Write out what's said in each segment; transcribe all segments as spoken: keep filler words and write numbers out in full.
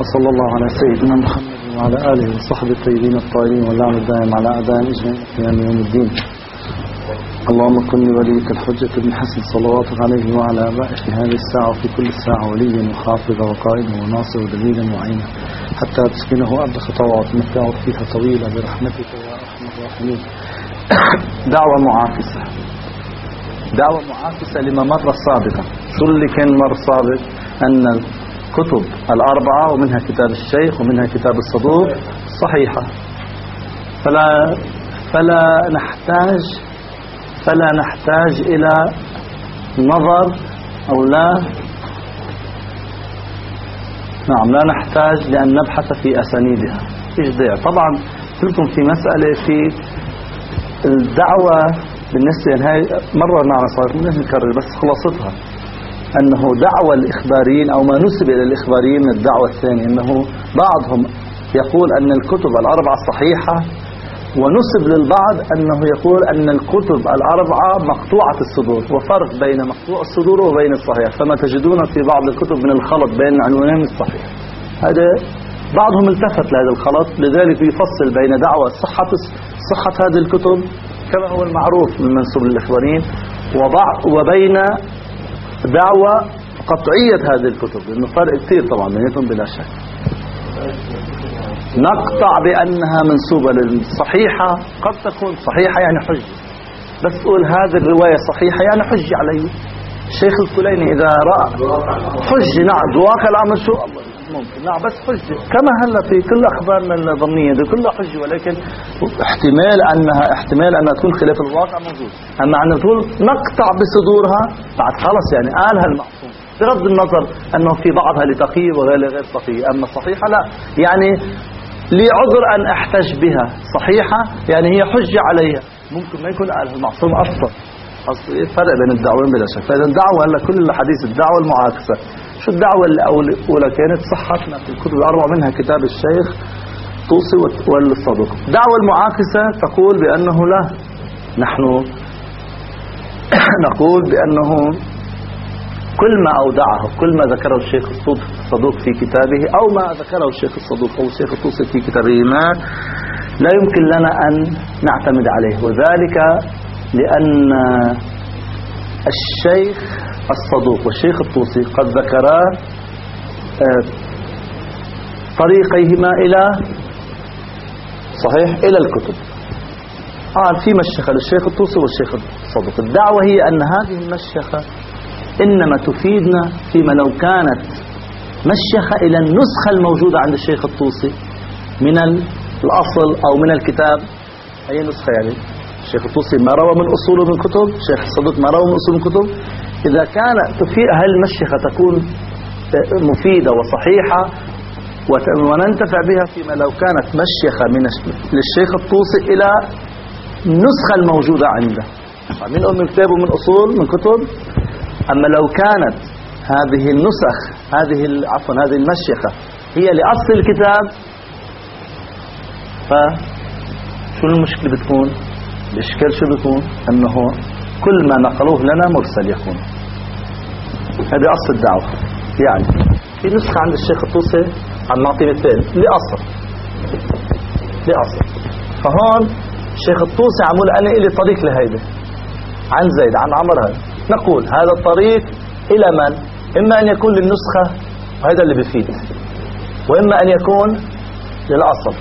وصلى الله على سيدنا محمد وعلى آله وصحبه الطيبين الطاهرين واللعن الدائم على أعدائهم أجمعين إلى يوم الدين. اللهم كن لوليك الحجة بن حسن صلواتك عليه وعلى آبائه في هذه الساعة وفي كل ساعة وليا وحافظا وقائدا وناصرا ودليلا وعينا حتى تسكنه أرض خطوات متعه فيها طويلة برحمتك يا أرحم الراحمين. دعوة معاكسة دعوة معاكسة لما مر سابقا. شو اللي كان مر سابق؟ أن الكتب الأربعة ومنها كتاب الشيخ ومنها كتاب الصدوق صحيحة، فلا فلا نحتاج فلا نحتاج إلى نظر أو لا نعم لا نحتاج لأن نبحث في أسانيدها. إيش داعي؟ طبعا لكم في مسألة في الدعوة بالنسبة هاي مرة معنا صارت من نكرر بس خلاصتها أنه دعوة الإخباريين أو ما نسب إلى الإخباريين من الدعوة الثانية أنه بعضهم يقول أن الكتب الأربعة صحيحة، ونسب للبعض أنه يقول أن الكتب الأربعة مقطوعة الصدور، وفرق بين مقطوع الصدور وبين الصحيح. فما تجدون في بعض الكتب من الخلط بين عنوانين الصحيح. هذا بعضهم التفت لهذا الخلط، لذلك يفصل بين دعوة صحة صحة هذه الكتب كما هو المعروف من منسوب للإخباريين وبين دعوة قطعية هذه الكتب، لأنه فرق كثير طبعا بينهم بلا شك. نقطع بأنها منسوبة للصحيحة، قد تكون صحيحة يعني حجة، بس تقول هذه الرواية صحيحة يعني حجة عليه. الشيخ الكليني إذا رأى حجة نعم بواقع الأمر شو الله ممكن نعم بس حجة، كما هلا في كل أخبارنا الظنية دي كلها حجة، ولكن احتمال أنها احتمال أنها تكون خلاف الواقع موجود. أما أن تقول نقطع بصدورها بعد خلص يعني قالها المعصوم، بغض النظر أنه في بعضها لتقي وغير غير تقي. أما صحيحة لا، يعني لي عذر أن أحتج بها، صحيحة يعني هي حجة عليها، ممكن ما يكون قالها المعصوم أصلا. أصل فرق بين الدعوين بلا شك. فإذا الدعوة هلا كل الحديث الدعوة المعاكسة. شو الدعوة الأولى؟ كانت صحتنا في الكتب الأربعة منها كتاب الشيخ طوسي والصدوق. الدعوة المعاكسة تقول بأنه لا، نحن نقول بأنه كل ما أودعه كل ما ذكره الشيخ الصدوق في كتابه أو ما ذكره الشيخ الصدوق أو الشيخ الطوسي في كتابه ما لا يمكن لنا أن نعتمد عليه، وذلك لأن الشيخ الصدوق والشيخ الطوسي قد ذكرا طريقيهما إلى صحيح إلى الكتب. آه في مشيخة للشيخ الطوسي والشيخ الصدوق. الدعوة هي أن هذه المشيخة إنما تفيدنا فيما لو كانت مشيخة إلى النسخة الموجودة عند الشيخ الطوسي من الأصل أو من الكتاب. أي نسخة يعني؟ الشيخ الطوسي ما روى من أصوله من كتب، الشيخ الصدوق ما روى من أصوله من كتب. إذا كان تفيد هل المشيخة تكون مفيدة وصحيحة وننتفع بها فيما لو كانت مشيخة من للشيخ الطوسي إلى النسخة الموجودة عنده من أم كتابه من أصول من كتب. أما لو كانت هذه النسخ هذه عفوا هذه المشيخة هي لأصل الكتاب، فشو المشكلة بتكون؟ الإشكال شو بيكون؟ أنه كل ما نقلوه لنا مرسل يكون. هذه أصل الدعوة. يعني في نسخة عند الشيخ الطوسي عم نعطي مثال لأصل لأصل فهون الشيخ الطوسي عمول أنا إلي طريق لهيدا عن زيد عن عمر، هذا نقول هذا الطريق إلى من؟ إما أن يكون للنسخة وهذا اللي بيفيد، وإما أن يكون للأصل.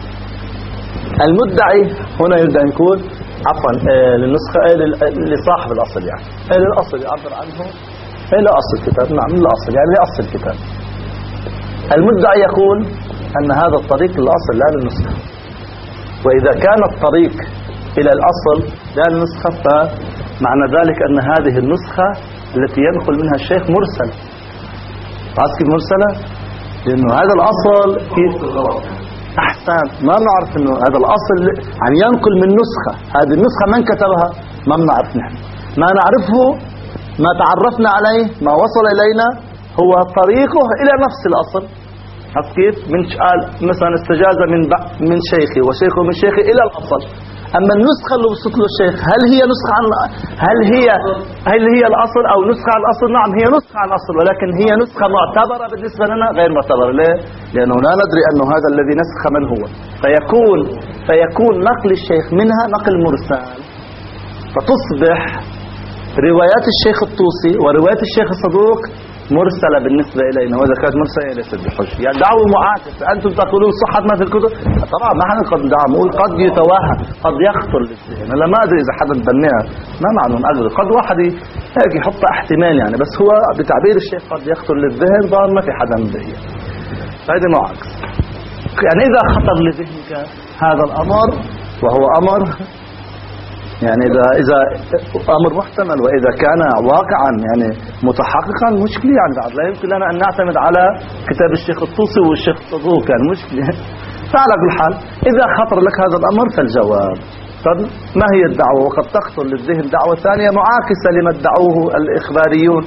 المدعي هنا يريد أن يكون عفوا آه للنسخة آه لصاحب الأصل، يعني آه للأصل يعبر عنه آه لأصل الكتاب. نعم للأصل يعني لأصل الكتاب. المدعي يقول أن هذا الطريق للأصل لا للنسخة، وإذا كان الطريق إلى الأصل لا للنسخة فمعنى ذلك أن هذه النسخة التي ينقل منها الشيخ مرسل. عسكي مرسلة لأنه هذا الأصل كيف أحسن ما نعرف أنه هذا الأصل عن ينقل من نسخة. هذه النسخة من كتبها ما نعرف. نحن ما نعرفه ما تعرفنا عليه ما وصل إلينا هو طريقه إلى نفس الأصل. عرفت كيف؟ من قال مثلا استجاز من من شيخي وشيخه من شيخي الى الاصل. اما النسخه اللي وصلت له الشيخ هل هي نسخه عن هل هي هل هي الاصل او نسخه عن الاصل؟ نعم هي نسخه عن الاصل، ولكن هي نسخه معتبره بالنسبه لنا غير معتبره. ليه؟ لانه لا ندري انه هذا الذي نسخ من هو، فيكون فيكون نقل الشيخ منها نقل مرسل، فتصبح روايات الشيخ الطوسي وروايات الشيخ الصدوق مرسلة بالنسبة إلينا، وإذا كانت مرسلة ليست بحجة. يعني دعوة معاكسة. أنتم تقولون صحة ما في الكتب، طبعا ما حدا قد دعم، نقول قد يتوهم، قد يخطر للذهن. أنا ما أدري إذا حدا بناها، ما معنى أقدر، قد واحد هيك يحط احتمال يعني، بس هو بتعبير الشيخ قد يخطر للذهن، ظاهر ما في حدا به. هذه معاكسة. يعني إذا خطر لذهنك هذا الأمر وهو أمر يعني إذا إذا أمر محتمل، وإذا كان واقعا يعني متحققا مشكلة، يعني بعد لا يمكن لنا أن نعتمد على كتاب الشيخ الطوسي والشيخ الصدوق، كان مشكلة. فعلى كل حال إذا خطر لك هذا الأمر فالجواب طب ما هي الدعوة؟ وقد تخطر للذهن دعوة ثانية معاكسة لما ادعوه الإخباريون.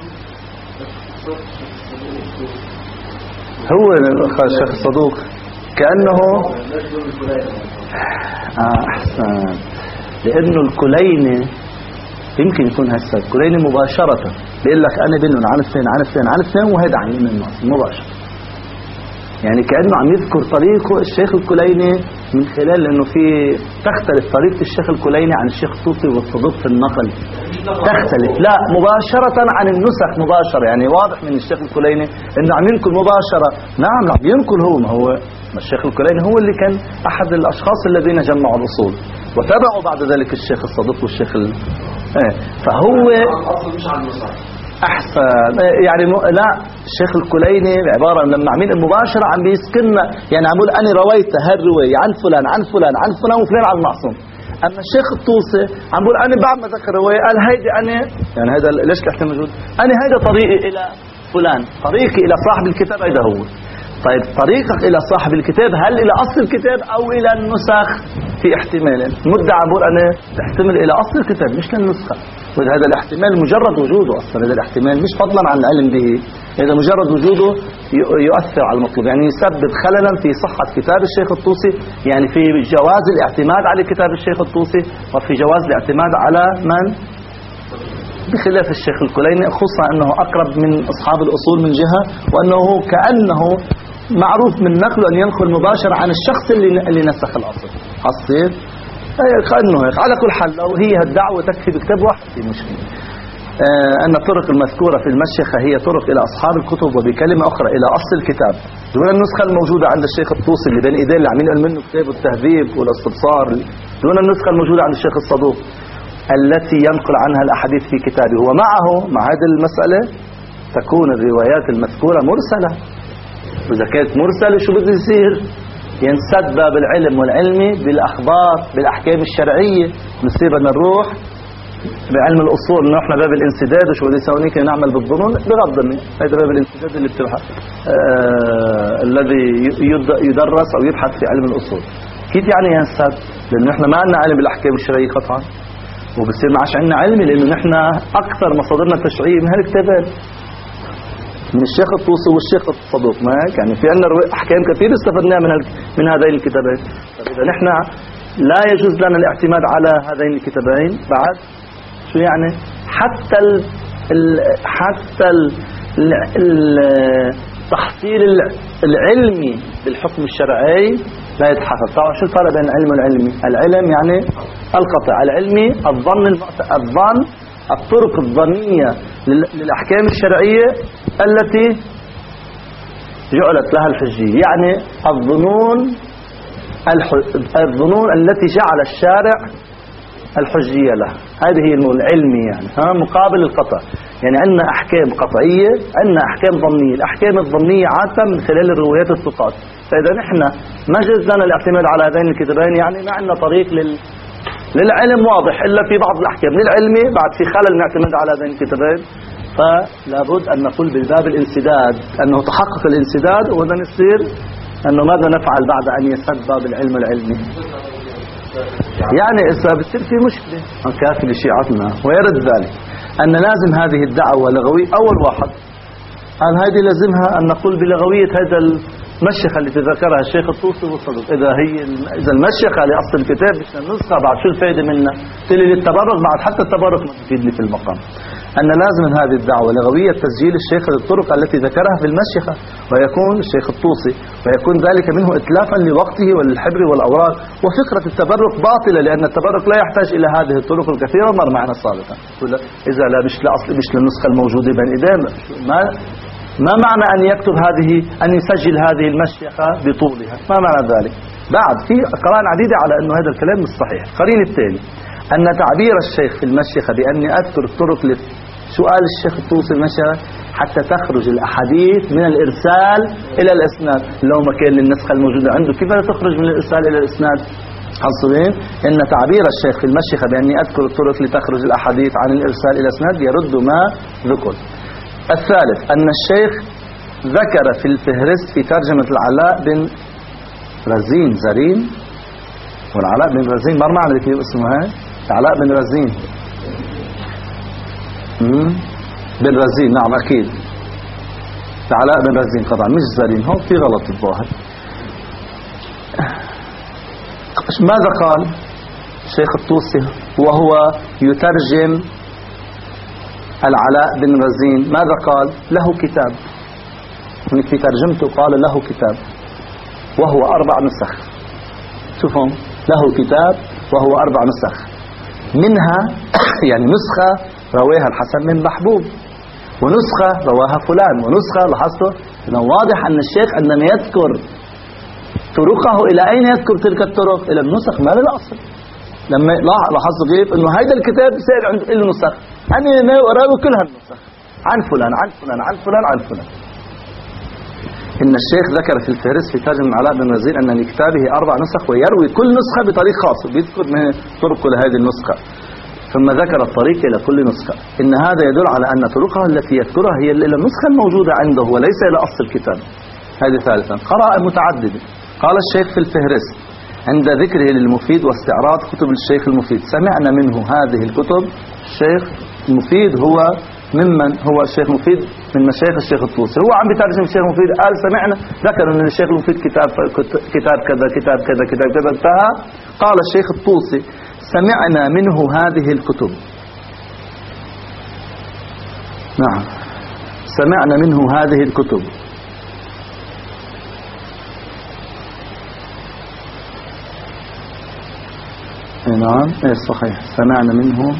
هو الشيخ الصدوق كأنه آه أحسن، لأنه الكليني يمكن يكون هسه الكليني مباشرة بيقول لك أنا بينهم عن اثنين عن اثنين عن اثنين وهذا عن يمين النص مباشرة، يعني كأنه عم يذكر طريقه الشيخ الكليني من خلال أنه في تختلف طريقة الشيخ الكليني عن الشيخ الطوسي والصدوق في النقل، تختلف لا مباشرة عن النسخ مباشرة. يعني واضح من الشيخ الكليني أنه عم ينقل مباشرة. نعم عم ينقل هو، ما هو ما الشيخ الكليني هو اللي كان أحد الأشخاص الذين جمعوا الأصول، وتبعوا بعد ذلك الشيخ الصدوق والشيخ ال... ايه فهو مش عن النسخ احسن. يعني م... لا الشيخ الكليني عباره لما عمين مباشره عم بيسكننا، يعني عم بقول انا رويت هالروايه عن فلان عن فلان عن فلان وفلان عن المعصوم. اما الشيخ الطوسي عم بقول انا بعد ما ذكر روايه قال هيدي انا، يعني هذا ليش كحكي موجود، انا هيدا طريقي الى فلان، طريقي الى صاحب الكتاب هيدا هو. طيب طريقك الى صاحب الكتاب هل الى اصل الكتاب او الى النسخ؟ في احتمالين. مدعي عم بقول انا تحتمل الى اصل الكتاب مش للنسخه، وهذا الاحتمال مجرد وجوده اصلا، هذا الاحتمال مش فضلا عن العلم به، هذا مجرد وجوده يؤثر على المطلوب، يعني يسبب خللا في صحه كتاب الشيخ الطوسي، يعني في جواز الاعتماد على كتاب الشيخ الطوسي، وفي جواز الاعتماد على من بخلاف الشيخ الكليني، خصوصا انه اقرب من اصحاب الاصول من جهه، وانه كانه معروف من نقله أن ينقل مباشرة عن الشخص اللي اللي نسخ الأصل. حصير كأنه هيك. على كل حال لو هي الدعوة تكفي بكتاب واحد في مشكلة. آه أن الطرق المذكورة في المشيخة هي طرق إلى أصحاب الكتب، وبكلمة أخرى إلى أصل الكتاب، دون النسخة الموجودة عند الشيخ الطوسي اللي بين إيديه اللي عم ينقل منه كتاب التهذيب والاستبصار، دون النسخة الموجودة عند الشيخ الصدوق التي ينقل عنها الأحاديث في كتابه. ومعه مع هذه المسألة تكون الروايات المذكورة مرسلة، وإذا كانت مرسلة شو بده يصير؟ ينسد باب العلم والعلمي بالأخبار بالأحكام الشرعية، نصير بدنا نروح بعلم الأصول إنه إحنا باب الانسداد وشو بده يسوي هيك نعمل بالظنون بغض النظر، هذا باب الانسداد اللي بتبحث آه الذي يدرس أو يبحث في علم الأصول. كيف يعني ينسد؟ لأنه إحنا ما عندنا علم بالأحكام الشرعية قطعا، وبصير ما عادش عندنا علمي، لأنه نحن أكثر مصادرنا التشريعية من هالكتابات من الشيخ الطوسي والشيخ الصدوق، ما هيك؟ يعني في عندنا احكام كثير استفدناها من من هذين الكتابين. فاذا نحن لا يجوز لنا الاعتماد على هذين الكتابين بعد شو يعني حتى ال ال حتى التحصيل العلمي بالحكم الشرعي لا يتحقق. طبعا شو الفرق بين العلم والعلمي؟ العلم يعني القطع، العلمي الظن الظن الطرق الظنية للأحكام الشرعية التي جعلت لها الحجية، يعني الظنون الظنون التي جعل الشارع الحجية لها، هذه هي العلمي يعني ها مقابل القطع. يعني عندنا أحكام قطعية، عندنا أحكام ظنية. الأحكام الظنية عادة من خلال الروايات الثقات. فإذا نحن ما جاز لنا الاعتماد على هذين الكتابين، يعني ما عندنا طريق لل للعلم واضح إلا في بعض الأحكام. للعلمي بعد في خلل نعتمد على هذين الكتابين، فلا بد أن نقول بالباب الانسداد أنه تحقق الانسداد، وإذا يصير أنه ماذا نفعل بعد أن يسد باب العلم العلمي؟ يعني إذا بتصير في مشكلة كافي لشيعتنا ويرد ذلك أن لازم هذه الدعوة لغوية. أول واحد قال هذه لازمها أن نقول بلغوية هذا المشيخة التي ذكرها الشيخ الطوسي وصلت. إذا هي إذا المشيخة لأصل الكتاب مش النسخة، بعد شو الفائدة منها؟ تلي للتبرك، بعد حتى التبرك ما تفيدني في المقام. أن لازم من هذه الدعوة لغوية تسجيل الشيخ للطرق التي ذكرها في المشيخة، ويكون الشيخ الطوسي ويكون ذلك منه إتلافا لوقته وللحبر والأوراق. وفكرة التبرك باطلة، لأن التبرك لا يحتاج إلى هذه الطرق الكثيرة، مر معنا سابقا. إذا لا مش لأصل مش للنسخة الموجودة بين إيدينا، ما ما معنى أن يكتب هذه أن يسجل هذه المشيخة بطولها؟ ما معنى ذلك؟ بعد في قرائن عديدة على أنه هذا الكلام مش صحيح. القرين الثاني أن تعبير الشيخ في المشيخة بأني أذكر الطرق لسؤال الشيخ الطوسي المشيخة حتى تخرج الأحاديث من الإرسال إلى الإسناد. لو ما كان للنسخة الموجودة عنده كيف لا تخرج من الإرسال إلى الإسناد؟ حصلين إن تعبير الشيخ في المشيخة بأني أذكر الطرق لتخرج الأحاديث عن الإرسال إلى الإسناد يرد ما ذكر. الثالث أن الشيخ ذكر في الفهرست في ترجمة العلاء بن رزين زرين والعلاء بن رزين مر معنى ذكي اسمه هاي علاء بن رزين بن رزين نعم أكيد علاء بن رزين طبعا مش زرين، هو في غلط الظاهر. ماذا قال الشيخ الطوسي وهو يترجم العلاء بن رزين؟ ماذا قال؟ له كتاب، هناك في ترجمته قال له كتاب وهو أربع نسخ. شوفهم، له كتاب وهو أربع نسخ، منها يعني نسخة رواها الحسن بن محبوب، ونسخة رواها فلان، ونسخة لاحظتوا إنه واضح أن الشيخ عندما يذكر طرقه إلى أين يذكر تلك الطرق؟ إلى النسخ ما للأصل. لما لاحظتوا كيف إنه هذا الكتاب سائر عنده إلا نسخ، أنا ما أراوي كلها النسخ عن فلان عن فلان عن فلان عن فلان. إن الشيخ ذكر في الفهرست في ترجمة العلاء بن رزين أن لكتابه أربع نسخ ويروي كل نسخة بطريق خاص، بيذكر من طرق لهذه النسخة ثم ذكر الطريق إلى كل نسخة. إن هذا يدل على أن طرقها التي يذكرها هي إلى النسخة الموجودة عنده وليس إلى أصل الكتاب. هذه ثالثا. قراءة متعددة. قال الشيخ في الفهرست عند ذكره للمفيد واستعراض كتب الشيخ المفيد سمعنا منه هذه الكتب. الشيخ المفيد هو ممن هو الشيخ المفيد من مشايخ الشيخ الطوسي، هو عم بيترجم الشيخ المفيد قال سمعنا، ذكر ان الشيخ المفيد كتاب كتاب كذا كتاب كذا كتاب كذا انتهى. قال الشيخ الطوسي سمعنا منه هذه الكتب. نعم سمعنا منه هذه الكتب. نعم ايه صحيح سمعنا منه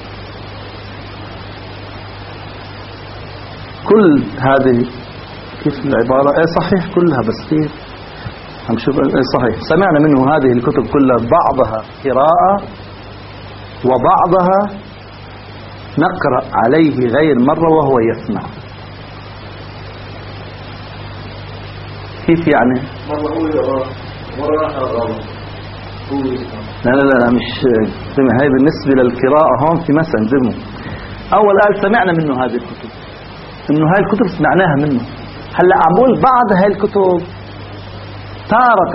كل هذه. كيف العبارة؟ ايه صحيح كلها، بس كيف هم شوف ايه صحيح سمعنا منه هذه الكتب كلها، بعضها قراءة وبعضها نقرأ عليه غير مرة وهو يسمع. كيف يعني؟ مرة هو يقرأ مرة أغلط. لا لا لا مش هاي بالنسبة للقراءة هون في مثلا دمه. أول قال سمعنا منه هذه الكتب، إنه هاي الكتب سمعناها منه. هلا أقول بعض هاي الكتب تارة،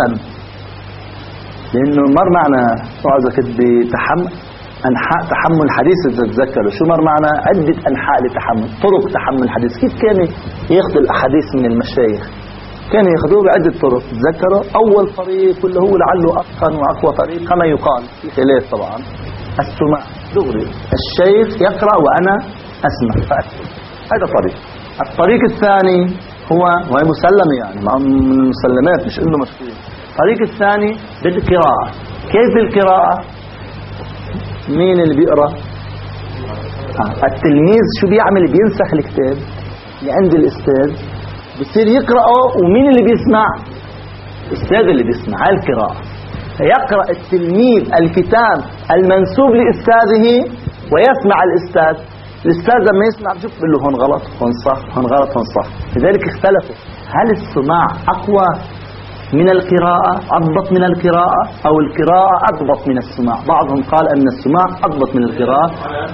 لأنه مر معنا وعظة بتحمل أنحاء تحمل حديث إذا تتذكروا شو مر معنا عدة أنحاء لتحمل طرق تحمل الحديث. كيف كان ياخذ الأحاديث من المشايخ؟ كان ياخذوه بعدة طرق. تذكروا أول طريق واللي هو لعله أتقن وأقوى طريق كما يقال في خلاف طبعا السماع دغري، الشيخ يقرأ وأنا أسمع فأكتب، هذا طريق. الطريق الثاني هو وهي مسلم يعني من المسلمات مش إنه مشكلة. الطريق الثاني بالقراءة. كيف القراءة؟ مين اللي بيقرأ؟ التلميذ شو بيعمل؟ بينسخ الكتاب اللي عند الأستاذ بصير يقرأه، ومين اللي بيسمع؟ الأستاذ اللي بيسمع. هاي القراءة. فيقرأ التلميذ الكتاب المنسوب لأستاذه ويسمع الأستاذ. الأستاذ لما يسمع بشوف بيقول له هون غلط هون صح هون غلط هون صح. لذلك اختلفوا هل السماع أقوى من القراءة أضبط من القراءة أو القراءة أضبط من السماع. بعضهم قال أن السماع أضبط من القراءة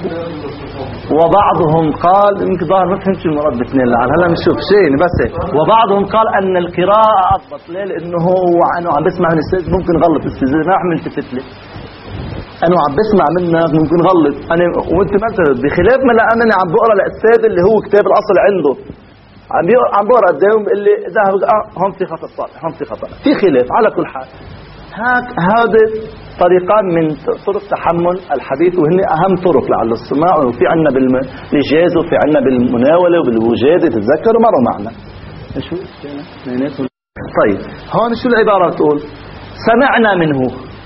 وبعضهم قال يمكن ظاهر ما فهمتش المراد باثنين لعل هلا بنشوف شيء بس. وبعضهم قال أن القراءة أضبط. ليه؟ لأنه هو أنا عم بسمع من الأستاذ ممكن غلط الأستاذ ما عم التفت لي، أنا عم بسمع منك ممكن غلط أنا وأنت مثلا بخلاف ما لا أنا عم بقرأ الأستاذ اللي هو كتاب الأصل عنده عم عم بقرا قدامهم بيقول لي ذهب اه هون في خطا صالح، هون في خطا، في خلاف. على كل حال هاك هذا طريقان من طرق تحمل الحديث، وهن اهم طرق لعل السماع. وفي عندنا بالاجاز وفي عندنا بالمناوله وبالوجاده، تتذكروا مروا معنا شو طيب. هون شو العباره بتقول؟ سمعنا منه.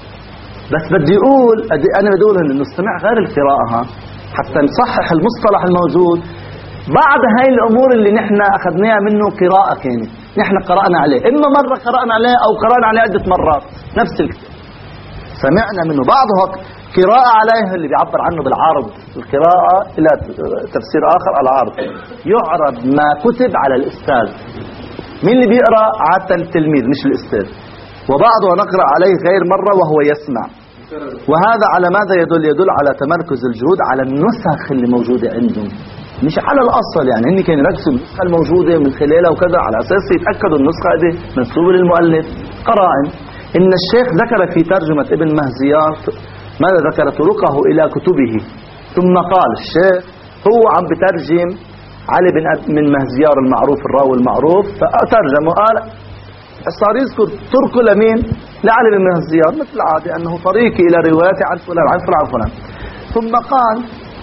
بس بدي اقول انا بدي اقول انه السمع غير القراءه، حتى نصحح المصطلح الموجود. بعض هاي الامور اللي نحن اخذناها منه قراءه كانت نحن قرانا عليه، اما مره قرانا عليه او قرانا عليه عده مرات نفس الكتاب. سمعنا منه بعضه قراءه عليه اللي بيعبر عنه بالعرض. القراءه الى تفسير اخر العرض، يعرض ما كتب على الاستاذ. مين اللي بيقرا؟ عاده التلميذ مش الاستاذ. وبعضه نقرا عليه غير مره وهو يسمع. وهذا على ماذا يدل؟ يدل على تمركز الجهود على النسخ اللي موجوده عندهم، مش على الاصل. يعني هن كانوا يركزوا النسخه الموجوده من خلالها وكذا على اساس يتاكدوا النسخه دي منسوبه للمؤلف. قرائن ان الشيخ ذكر في ترجمه ابن مهزيار ماذا ذكر؟ طرقه الى كتبه، ثم قال الشيخ هو عم بترجم علي بن من مهزيار المعروف الراوي المعروف، فترجم وقال صار يذكر طرقه لمين؟ لعلي بن مهزيار مثل العاده، انه طريقي الى روايتي عن فلان عن فلان عن فلان. ثم قال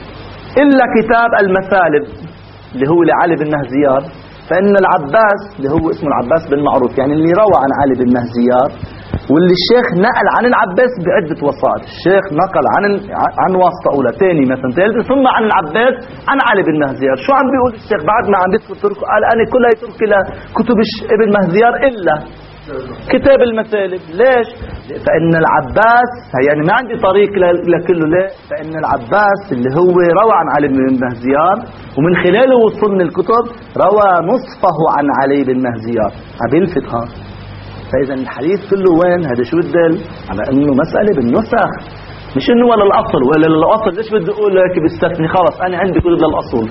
إلا كتاب المثالب اللي هو لعلي بن مهزيار، فإن العباس اللي هو اسمه العباس بن معروف، يعني اللي روى عن علي بن مهزيار، واللي الشيخ نقل عن العباس بعدة وسائط. الشيخ نقل عن عن واسطة أولى، ثاني مثلا ثالثة، ثم عن العباس عن علي بن مهزيار. شو عم بيقول الشيخ بعد ما عم بيذكر طرقه؟ قال أنا كلها ترك لكتب ابن مهزيار إلا كتاب المثالب. ليش؟ فإن العباس يعني ما عندي طريق لكله. ليه؟ فإن العباس اللي هو روى عن علي بن مهزيار ومن خلاله وصلنا الكتب روى نصفه عن علي بن مهزيار. عبيلفت ها. فإذا الحديث كله وين؟ هذا شو بدل؟ على إنه مسألة بالنسخ، مش إنه ولا الأصل ولا الأصل. ليش بدي أقول لك بستثني؟ خلص أنا عندي كل للأصل.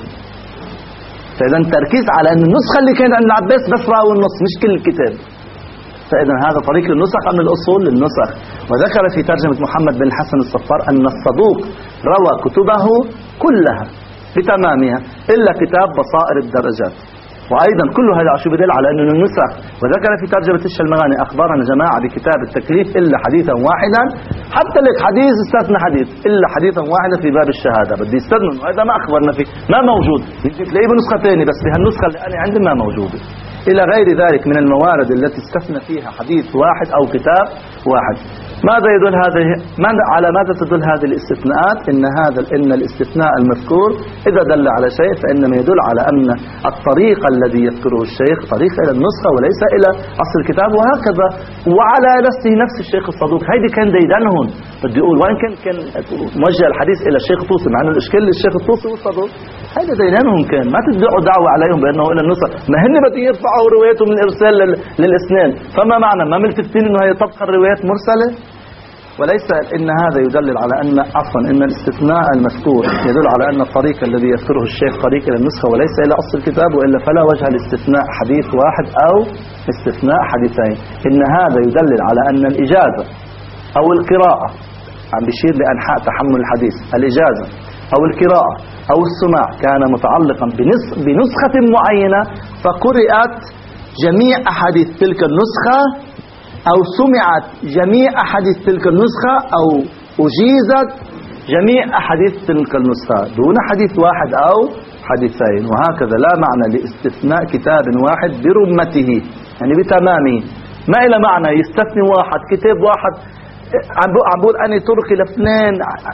فإذا التركيز على إن النسخة اللي كانت عند العباس بس راوي النص مش كل الكتاب. فإذا هذا طريق للنسخ أم الأصول؟ للنسخ. وذكر في ترجمة محمد بن حسن الصفار أن الصدوق روى كتبه كلها بتمامها إلا كتاب بصائر الدرجات. وأيضا كل هذا شو بدل على أنه النسخ. وذكر في ترجمة الشلمغاني أخبرنا جماعة بكتاب التكليف إلا حديثا واحدا، حتى لك حديث استثنى حديث إلا حديثا واحدا في باب الشهادة. بدي استثنى هذا ما أخبرنا فيه، ما موجود. يمكن تلاقيه بنسخة ثانية بس بهالنسخة اللي أنا عندي ما موجودة. إلى غير ذلك من الموارد التي استثنى فيها حديث واحد أو كتاب واحد. ماذا يدل هذه؟ على ماذا تدل هذه الاستثناءات؟ إن هذا إن الاستثناء المذكور إذا دل على شيء فإنما يدل على أن الطريق الذي يذكره الشيخ طريق إلى النسخة وليس إلى أصل الكتاب. وهكذا وعلى نفسه نفس الشيخ الصدوق. هيدي كان ديدنهم. بدي أقول وين كان كان موجه الحديث إلى الشيخ الطوسي، مع أنه الإشكال للشيخ الطوسي والصدوق. هيدا ديدنهم كان. ما تدعوا دعوة عليهم بأنه إلى النسخة، ما هن بدي يرفعوا روايته من الإرسال للإسناد. فما معنى ما ملتفتين إنه هي تبقى الروايات مرسلة؟ وليس إن هذا يدلل على أن عفوا إن الاستثناء المذكور يدل على أن الطريق الذي يذكره الشيخ طريق إلى النسخة وليس إلى أصل الكتاب، وإلا فلا وجه لاستثناء حديث واحد أو استثناء حديثين. إن هذا يدلل على أن الإجازة أو القراءة، عم بيشير لأنحاء تحمل الحديث، الإجازة أو القراءة أو السماع كان متعلقا بنسخة معينة فقرأت جميع أحاديث تلك النسخة أو سمعت جميع أحاديث تلك النسخة أو أجيزت جميع أحاديث تلك النسخة دون حديث واحد أو حديثين. وهكذا لا معنى لاستثناء كتاب واحد برمته يعني بتمامه. ما إلى معنى يستثني واحد كتاب واحد عم بقول أنا تركي لفلان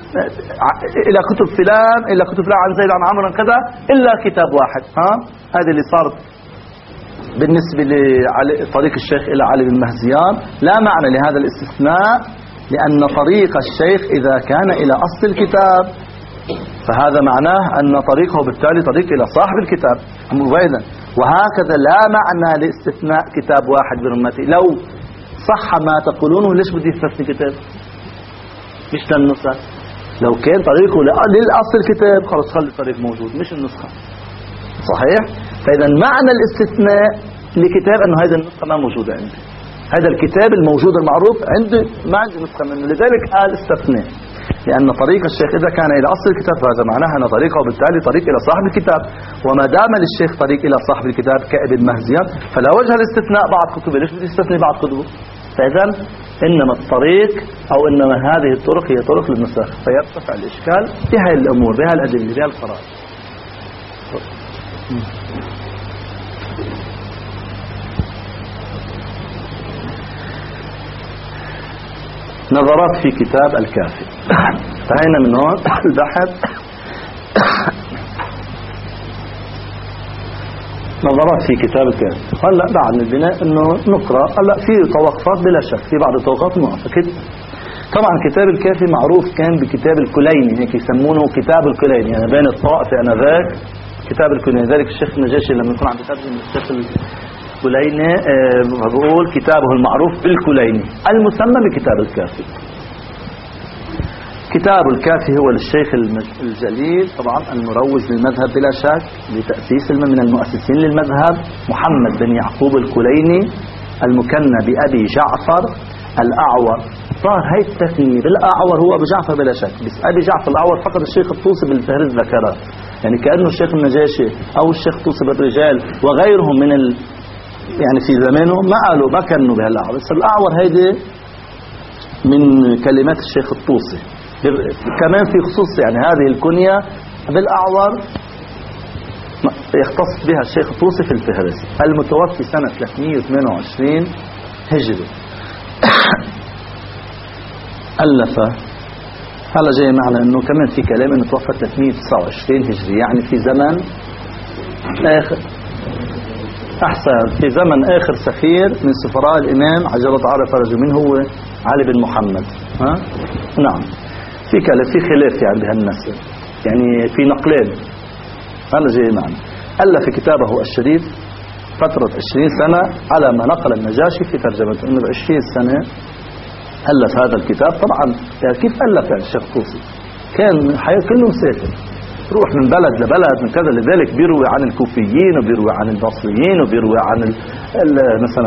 إلى كتب فلان إلى كتب فلان عن زيد عن عمرو كذا إلا كتاب واحد. ها هذا اللي صارت بالنسبة لطريق الشيخ إلى علي بن مهزيار. لا معنى لهذا الاستثناء لأن طريق الشيخ إذا كان إلى أصل الكتاب فهذا معناه أن طريقه بالتالي طريق إلى صاحب الكتاب مبينا. وهكذا لا معنى لاستثناء كتاب واحد برمته. لو صح ما تقولونه ليش بدي يستثني كتاب مش للنسخة؟ لو كان طريقه للأصل الكتاب خلص خلي الطريق موجود مش النسخة. صحيح؟ فإذا معنى الاستثناء لكتاب أنه هذا النسخة ما موجودة عندي، هذا الكتاب الموجود المعروف عندي ما عندي نسخة منه، لذلك قال استثناء. لأن طريق الشيخ إذا كان إلى أصل الكتاب فهذا معناه أن طريقه وبالتالي طريق إلى صاحب الكتاب، وما دام للشيخ طريق إلى صاحب الكتاب كابن مهزيان فلا وجه الاستثناء بعض كتبه. ليش بده يستثني بعض كتبه؟ فإذا إنما الطريق أو إنما هذه الطرق هي طرق للنسخ، فيرتفع الإشكال بهذه الأمور بهذه الأدلة بهذه القرائن. نظرات في كتاب الكافي. انتهينا من هون البحث. نظرات في كتاب الكافي. هلا بعد البناء انه نقرا. هلا في توقفات بلا شك، في بعض التوقفات موافقه. طبعا كتاب الكافي معروف كان بكتاب الكليني، هيك يسمونه كتاب الكليني، يعني بين الطائفه انذاك كتاب الكليني. ذلك الشيخ النجاشي لما يكون عم يترجم الشيخ الكليني بقول كتابه المعروف بالكليني المسمى بكتاب الكافي. كتاب الكافي هو للشيخ الجليل طبعا المروج للمذهب بلا شك، لتأسيس من المؤسسين للمذهب محمد بن يعقوب الكليني المكنى بأبي جعفر الأعور. صار هاي التثنية بالأعور هو أبو جعفر بلا شك، بس أبي جعفر الأعور فقط الشيخ الطوسي بالفهرس ذكره، يعني كأنه الشيخ النجاشي أو الشيخ الطوسي بالرجال وغيرهم من ال يعني في زمانه ما قالوا ما كانوا بهالأعور، بس الأعور هيدي من كلمات الشيخ الطوسي. كمان في خصوص يعني هذه الكنية بالأعور يختص بها الشيخ الطوسي في الفهرس المتوفي سنة ثلاثمئة وثمانية وعشرين هجري. ألف هلا جاي معنا انه كمان في كلام انه توفى ثلاثمئة وتسعة وعشرين هجري، يعني في زمن آخر أحسن في زمن آخر سفير من سفراء الإمام عجل الله تعالى فرجه منه هو علي بن محمد. ها نعم في كلام في خلاف يعني بهالنسب، يعني في نقلين. هلا جاي معنا. ألف كتابه الشريف فترة عشرين سنة على ما نقل النجاشي في ترجمته انه بعشرين سنة ألف هذا الكتاب. طبعا يعني كيف ألف يعني الشيخ الطوسي كان حياة كله مسافر، روح من بلد لبلد من كذا، لذلك بيروي عن الكوفيين وبيروي عن البصريين وبيروي عن ال ال مثلا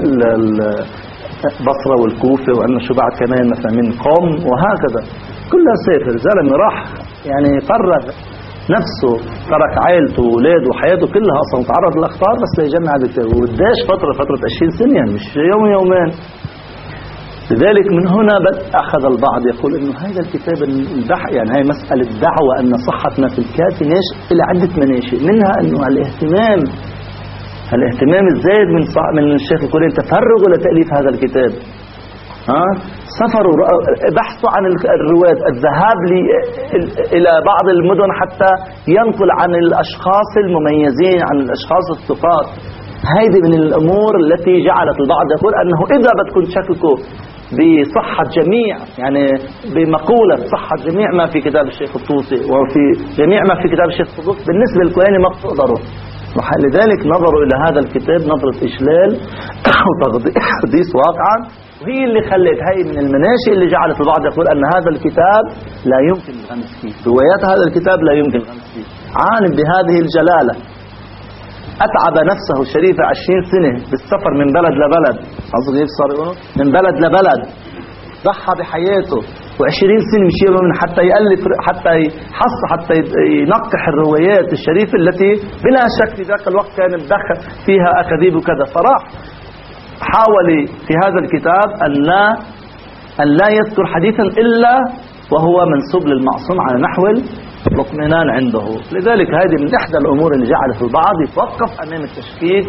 البصرة والكوفة، وأنه شو بعد كمان مثلا من قوم وهكذا كلها سافر. زلمة راح يعني فرغ نفسه، ترك عائلته وولاده وحياته كلها أصلا تعرض للأخطار بس ليجمع هذا الكتاب، وقديش فترة فترة عشرين سنة يعني مش يوم يومين. لذلك من هنا أخذ البعض يقول إنه هذا الكتاب البحث يعني هاي مسألة دعوة أن صحة ما في الكافي ناش إلى عدة مناشئ، منها إنه الاهتمام الاهتمام الزايد من من الشيخ الكليني تفرغ لتأليف هذا الكتاب. ها سفروا بحثوا عن الروايات، الذهاب إلى بعض المدن حتى ينقل عن الأشخاص المميزين عن الأشخاص الثقات. هذه من الأمور التي جعلت البعض يقول أنه إذا بدكم تشككوا بصحة جميع يعني بمقولة صحة جميع ما في كتاب الشيخ الطوسي وفي جميع ما في كتاب الشيخ الطوسي بالنسبة للكليني ما بتقدروا. لذلك نظروا إلى هذا الكتاب نظرة إشلال وتقديس واقعا، وهي اللي خلت هاي من المناشئ اللي جعلت البعض يقول أن هذا الكتاب لا يمكن الغمس فيه، روايات هذا الكتاب لا يمكن الغمس فيه. عالم بهذه الجلالة أتعب نفسه شريفة عشرين سنة بالسفر من بلد لبلد، أصغر صار يقولوا من بلد لبلد، ضحى بحياته وعشرين سنة مشي من حتى يألف حتى يحص حتى ينقح الروايات الشريفة التي بلا شك في ذاك الوقت كان مدخل فيها أكاذيب وكذا. فراح حاول في هذا الكتاب أن لا أن لا يذكر حديثا إلا وهو منسوب للمعصوم على نحو الاطمئنان عنده. لذلك هذه من إحدى الأمور اللي جعلت البعض يتوقف أمام التشكيك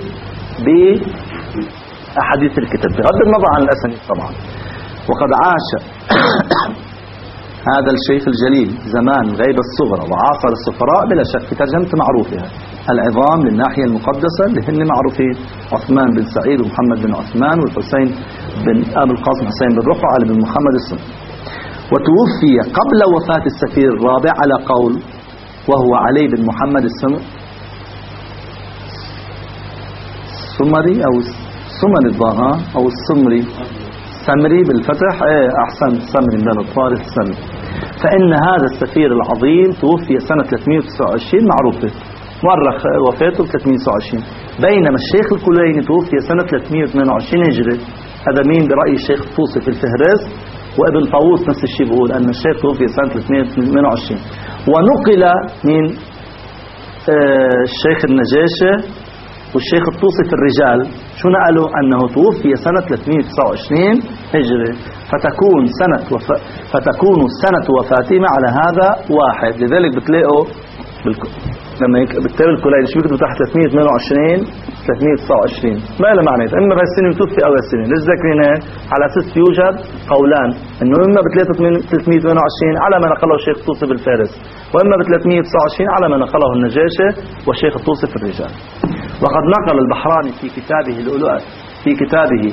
بأحاديث الكتاب بغض النظر عن الأسانيد طبعا. وقد عاش هذا الشيخ الجليل زمان غيب الصغرى وعاصر السفراء بلا شك في ترجمة معروفها العظام للناحية المقدسة اللي هن معروفين عثمان بن سعيد ومحمد بن عثمان والحسين بن أبو القاسم حسين بن رفع علي بن محمد السني. وتوفي قبل وفاة السفير الرابع على قول وهو علي بن محمد السمري أو السمري الظاهر أو السمري سمري بالفتح ايه احسن سمري من الطارق سمري. فان هذا السفير العظيم توفي سنة ثلاثمئة وتسعة وعشرين معروفة مؤرخ وفاته ثلاثمئة وتسعة وعشرين، بينما الشيخ الكليني توفي سنة ثلاثمئة وثمانية وعشرين هجري. هذا مين برأي الشيخ الطوسي في الفهرس وابن طاووس نفس الشيء بيقول أن الشيخ توفي سنة ثلاثمئة وثمانية وعشرين. ونقل من آه الشيخ النجاشي والشيخ الطوسي في الرجال شو نقلوا؟ أنه توفي سنة ثلاثمئة وتسعة وعشرين هجري، فتكون سنة وف... فتكون سنة وفاته على هذا واحد. لذلك بتلاقوا بالك... لما يك... بالتالي الكليني شو بيكتبوا تحت ثلاثمئة وثمانية وعشرين ثلاثمئة وتسعة وعشرين ما له معنى، اما بهالسنه متوفي او هالسنه. ليش ذاكرين هيك؟ على اساس يوجد قولان، انه اما ب ثلاثمئة وثمانية وعشرين على ما نقله الشيخ الطوسي بالفارس، واما ب ثلاثمئة وتسعة وعشرين على ما نقله النجاشي والشيخ الطوسي في الرجال. وقد نقل البحراني في كتابه لؤلؤة في كتابه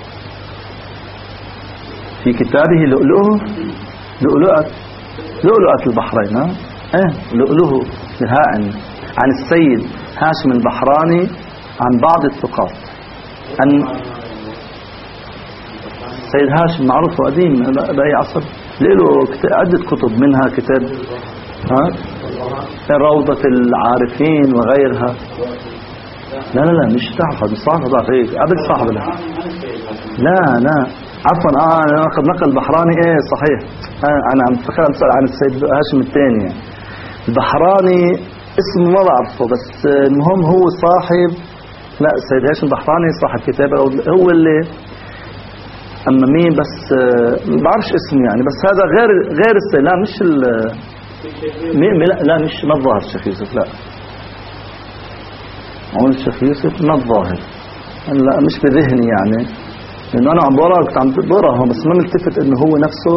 في كتابه لؤلؤه لؤلؤة لؤلؤة البحرين ها ايه لؤلؤه هائن عن السيد هاشم البحراني عن بعض الثقات أن السيد هاشم معروف وقديم بأي عصر، له عدة كتب منها كتاب ها روضة العارفين وغيرها. لا لا لا مش صاحب صاحب ضعيف قبل صاحب لا لا لا عفوا اه انا اخذ نقل البحراني ايه صحيح. آه انا عم فكر اسال عن السيد هاشم الثاني يعني. البحراني اسمه ما بعرفه بس المهم هو صاحب، لا السيد هاشم البحراني صاحب كتاب هو اللي اما مين بس ما بعرفش اسمه يعني، بس هذا غير غير السيد لا مش ال لا, لا مش ما الظاهر الشيخ يوسف لا عون الشيخ يوسف ما الظاهر لا مش بذهني يعني، لأنه أنا عم بقرأ كنت عم بقرأه بس ما ملتفت إنه هو نفسه.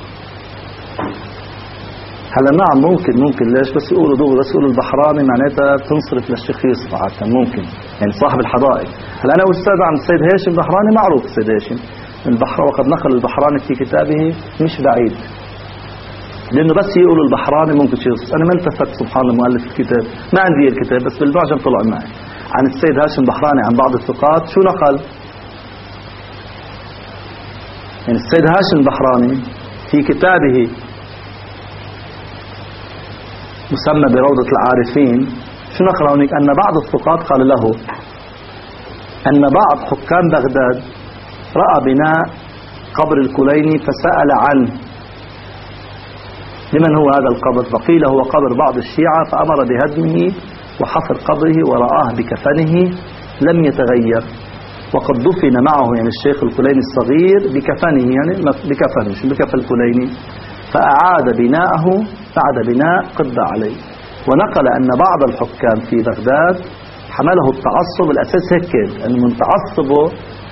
هلا نعم ممكن ممكن ليش بس يقولوا دوغ بس يقولوا البحراني معناتها تنصرف للشيخ يوسف عادة ممكن يعني صاحب الحدائق. هلا أنا أستاذ عن السيد هاشم البحراني معروف السيد هاشم البحر، وقد نقل البحراني في كتابه مش بعيد، لأنه بس يقولوا البحراني ممكن شيء. أنا ما التفت سبحان الله مؤلف الكتاب ما عندي الكتاب بس بالمعجم طلع معي عن السيد هاشم البحراني عن بعض الثقات. شو نقل؟ يعني السيد هاشم البحراني في كتابه مسمى بروضة العارفين شو نقل هناك؟ أن بعض الثقات قال له أن بعض حكام بغداد رأى بناء قبر الكليني فسأل عنه لمن هو هذا القبر، فقيل هو قبر بعض الشيعة، فأمر بهدمه وحفر قبره ورآه بكفنه لم يتغير، وقد دفن معه يعني الشيخ الكليني الصغير بكفنه يعني بكفنه مش بكفن الكليني، فأعاد بناءه بعد بناء قضى عليه. ونقل أن بعض الحكام في بغداد حمله التعصب الأساس هيك أنه من تعصبه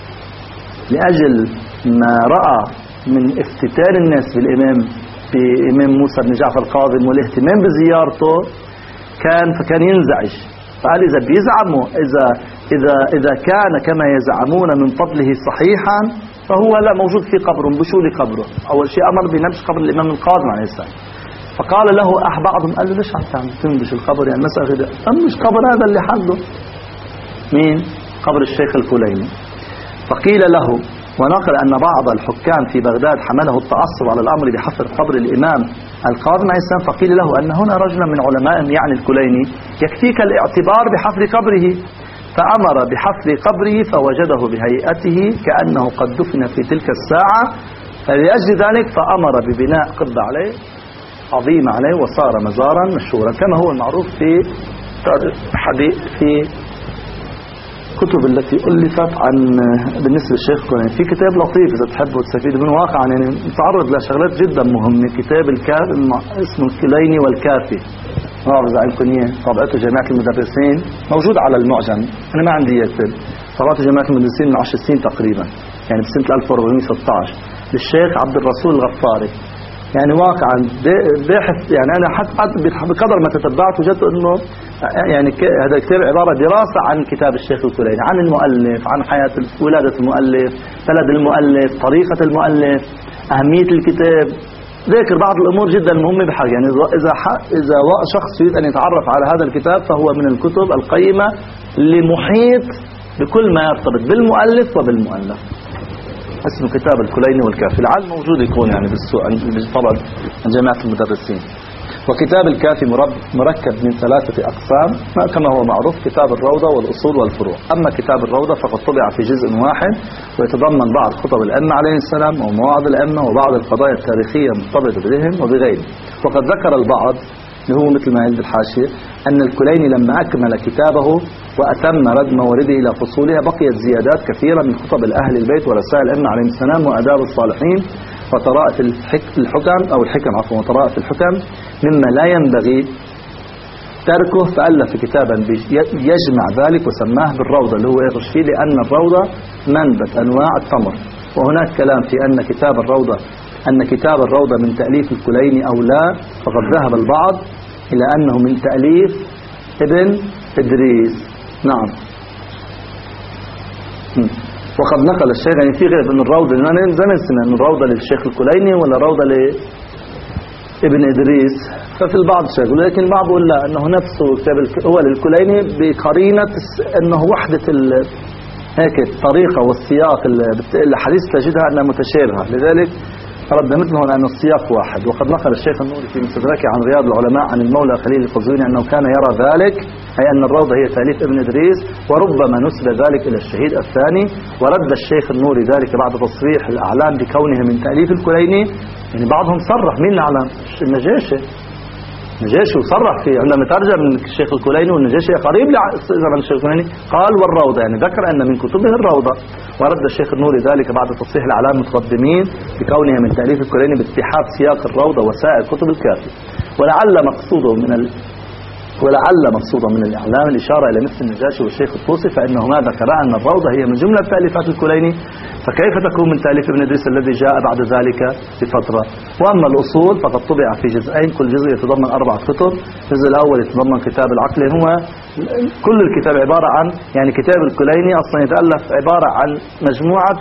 لأجل ما رأى من افتتان الناس بالإمام بإمام موسى بن جعفر الكاظم والاهتمام بزيارته كان فكان ينزعج، فقال إذا بيزعموا إذا إذا إذا كان كما يزعمون من فضله صحيحا فهو لا موجود في قبرهم بشو لي قبره. أول شيء أمر بنبش قبر الإمام الكاظم عليه السلام، فقال له أح بعضهم قال له ليش عم تنبش القبر يعني مسألة كده مش قبر هذا اللي حده مين قبر الشيخ الكليني. فقيل له ونقل أن بعض الحكام في بغداد حمله التعصب على الأمر بحفر قبر الإمام الكاظم عليه السلام، فقيل له أن هنا رجلا من علماء يعني الكليني يكفيك الاعتبار بحفر قبره، فأمر بحفر قبره فوجده بهيئته كأنه قد دفن في تلك الساعة، فلأجل ذلك فأمر ببناء قبة عليه عظيم عليه وصار مزارا مشهورا كما هو المعروف في حديث في كتب التي ألفت عن بالنسبة للشيخ الكليني. في كتاب لطيف إذا تحبوا تستفيدوا منه واقعا يعني متعرض لشغلات جدا مهمة، كتاب الكافي اسمه الكليني والكافي ما بعرف إذا عندكم إياه، طبعته جامعة المدرسين موجود على المعجم، أنا ما عندي إياه كتاب، طبعته جامعة المدرسين من عشر سنين تقريبا يعني بسنة ألف وأربعمئة وستة عشر للشيخ عبد الرسول الغفاري. يعني واقعا باحث يعني أنا حتى بقدر ما تتبعت وجدت إنه يعني هذا الكتاب عبارة دراسة عن كتاب الشيخ الكليني، عن المؤلف، عن حياة ولادة المؤلف، بلد المؤلف، طريقة المؤلف، أهمية الكتاب، ذكر بعض الأمور جدا مهمة بحاجة يعني إذا إذا شخص يريد أن يتعرف على هذا الكتاب فهو من الكتب القيمة لمحيط بكل ما يرتبط بالمؤلف وبالمؤلف. اسمه كتاب الكليني والكافي، لعل موجود يكون يعني بالسوق طبعا عند جامعة المدرسين. وكتاب الكافي مركب من ثلاثة أقسام كما هو معروف: كتاب الروضة والأصول والفروع. أما كتاب الروضة فقد طبع في جزء واحد ويتضمن بعض خطب الأئمة عليه السلام ومواعظ الأئمة وبعض القضايا التاريخية المرتبطة بهم وبغيرهم. وقد ذكر البعض اللي هو مثل ما عند الحاشية أن الكليني لما أكمل كتابه وأتم ردم مواردة إلى فصولها بقيت زيادات كثيرة من خطب الأهل البيت ورسائل الأئمة عليهم السلام وآداب الصالحين وطرائف الحكم أو الحكم عفوا وطرائف الحكم مما لا ينبغي تركه، فألف كتابا يجمع ذلك وسماه بالروضة اللي هو يغش فيه، لأن الروضة منبت أنواع التمر. وهناك كلام في أن كتاب الروضة أن كتاب الروضة من تأليف الكليني أو لا، فقد ذهب البعض إلى أنه من تأليف ابن إدريس. نعم. وقد نقل الشيخ يعني في غير من الروضة، لأن زمان سمع أن الروضة للشيخ الكليني ولا روضة لابن إدريس، ففي البعض شيء، لكن البعض يقول لا أنه نفسه كتاب هو للكليني بقرينة أنه وحدة هيك الطريقة والسياق الحديث تجدها أنها متشابهة، لذلك رد مثلهم أن السياق واحد. وقد نقل الشيخ النوري في مستدركه عن رياض العلماء عن المولى خليل القزويني أنه كان يرى ذلك، أي أن الروضة هي تأليف ابن إدريس، وربما نسب ذلك إلى الشهيد الثاني. ورد الشيخ النوري ذلك بعد تصريح الأعلام بكونها من تأليف الكليني. يعني بعضهم صرح من الأعلام النجاشي النجاشي وصرح فيه عندما ترجم من الشيخ الكليني، والنجاشي قريب لزمن الشيخ الكليني، قال والروضة يعني ذكر أن من كتبه الروضة. ورد الشيخ النوري ذلك بعد تصحيح الأعلام المتقدمين بكونها من تأليف الكليني باتحاد سياق الروضة وسائر كتب الكافي. ولعل مقصوده من ال... ولعل مقصوده من الإعلام الإشارة إلى مثل النجاشي والشيخ الطوسي، فإنهما ذكرا أن الروضة هي من جملة تأليفات الكليني، فكيف تكون من تأليف ابن إدريس الذي جاء بعد ذلك بفترة؟ وأما الأصول فقد طبع في جزئين، كل جزء يتضمن أربعة كتب. الجزء الأول يتضمن كتاب العقل، هو كل الكتاب عبارة عن يعني كتاب الكليني أصلا يتألف عبارة عن مجموعة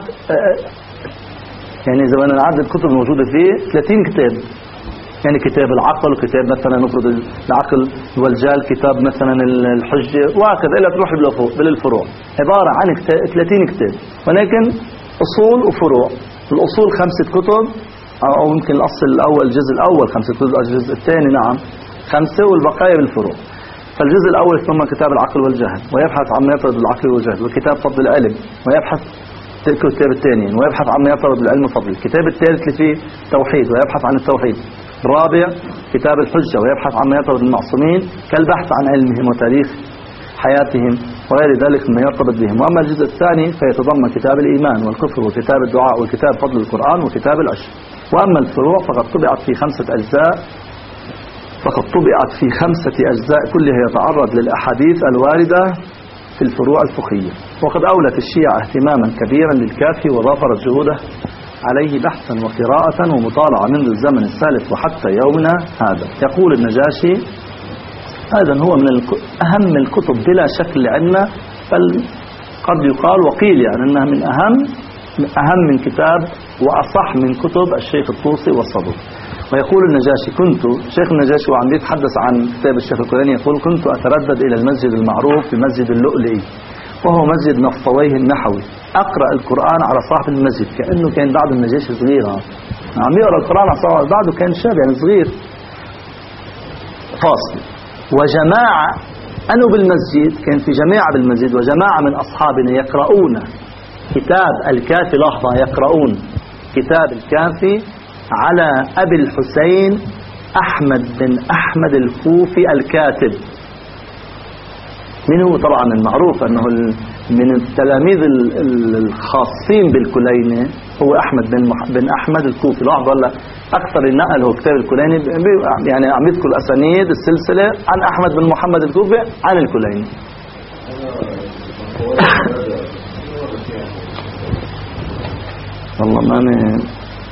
يعني إذا بدنا نعدد الكتب الموجودة فيه ثلاثين كتاب، يعني كتاب العقل وكتاب مثلا نفرض العقل والجال، كتاب مثلا الحجة وهكذا إلى تروح بالفروع، عبارة عن ثلاثين كتاب، ولكن أصول وفروع. الأصول خمسة كتب أو يمكن الأصل الأول الجزء الأول خمسة كتب، الجزء الثاني نعم خمسة، والبقايا بالفروع. فالجزء الأول ثم كتاب العقل والجهل ويبحث عما يطرد العقل والجهل، وكتاب فضل العلم ويبحث الكتاب الثاني ويبحث عما يطرد العلم وفضل. الكتاب الثالث اللي فيه توحيد ويبحث عن التوحيد. الرابع كتاب الحجة ويبحث عما يطرد المعصومين كالبحث عن علمهم وتاريخ حياتهم وغير ذلك مما يرتبط بهم. وأما الجزء الثاني فيتضمن كتاب الإيمان والكفر وكتاب الدعاء وكتاب فضل القرآن وكتاب العشر. وأما الفروع فقد طبعت في خمسة أجزاء فقد طبعت في خمسة أجزاء كلها يتعرض للأحاديث الواردة في الفروع الفقهية. وقد أولت الشيعة اهتماما كبيرا للكافي وضافرت جهوده عليه بحثا وقراءة ومطالعة منذ الزمن السالف وحتى يومنا هذا. يقول النجاشي هذا هو من أهم الكتب بلا شك لعلنا، بل قد يقال وقيل يعني أنها من أهم أهم من كتاب وأصح من كتب الشيخ الطوسي والصدوق. ويقول النجاشي كنت شيخ النجاشي وعم يتحدث عن كتاب الشيخ الكليني يقول كنت أتردد إلى المسجد المعروف بمسجد اللؤلؤي وهو مسجد نفطويه النحوي أقرأ القرآن على صاحب المسجد كأنه كان بعد النجاشي صغير، عم يقرأ القرآن على صاحب بعده كان شاب يعني صغير فاصل. وجماعة أنه بالمسجد كان في جماعة بالمسجد وجماعة من أصحابنا يقرؤون كتاب الكافي، لحظة، يقرؤون كتاب الكافي على أبي الحسين أحمد بن أحمد الكوفي الكاتب. من هو؟ طبعا المعروف أنه من التلاميذ الخاصين بالكليني هو أحمد بن أحمد الكوفي. لاحظوا هلا أكثر النقل هو كتاب الكليني يعني عم يذكر أسانيد السلسلة عن أحمد بن محمد الكوفي عن الكليني. والله ما أنا